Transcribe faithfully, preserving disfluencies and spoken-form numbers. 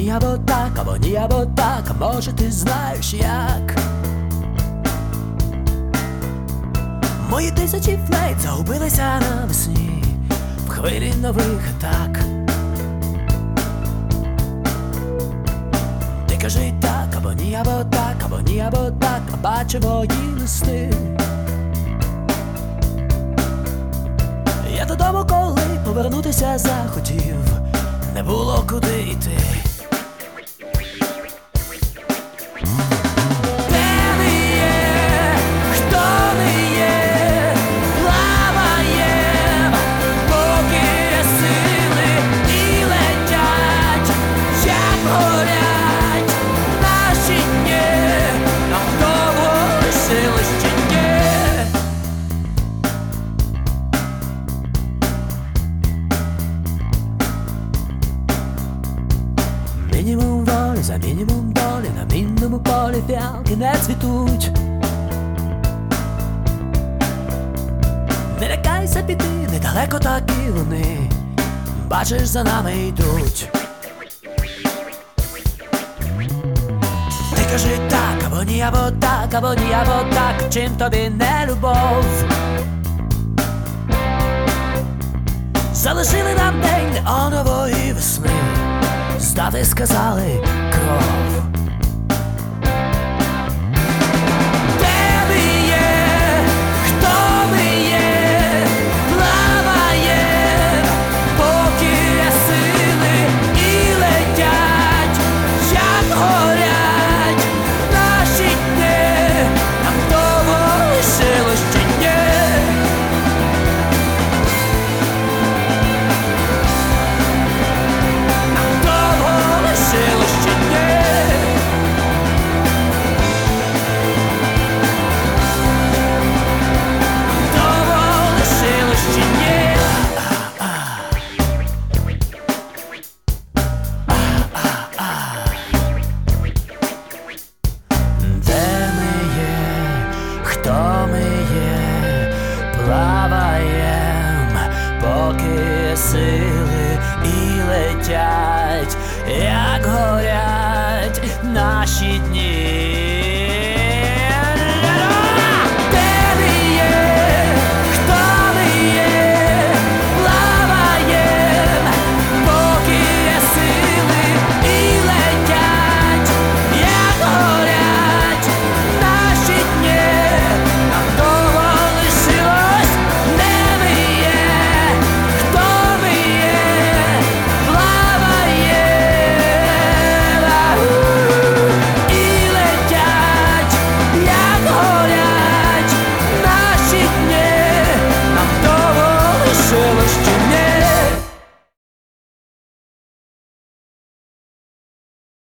ні, або так, або ні, або так, а може ти знаєш як. Мої тисячі флейт загубилися навесні в хвилі нових атак. Ти кажи так, або ні, або так, або ні, або так, а бачу мої листи. Я додому, коли повернутися захотів, не було куди йти. Мінімум волі за мінімум долі, на мінному полі фіалки не цвітуть. Не лякайся піти, недалеко такі вони, бачиш, за нами йдуть. Ти кажи так, або ні, або так, або ні, або так, чим тобі не любов. Залишили нам день неонової весни, здати сказали кров. Де ми є, хто ми є, плаваєм, поки є сили і летять, як горять наші дні, нам того лишилось чи ні. Хто ми є, плаваєм, поки сили і летять, як горять наші дні.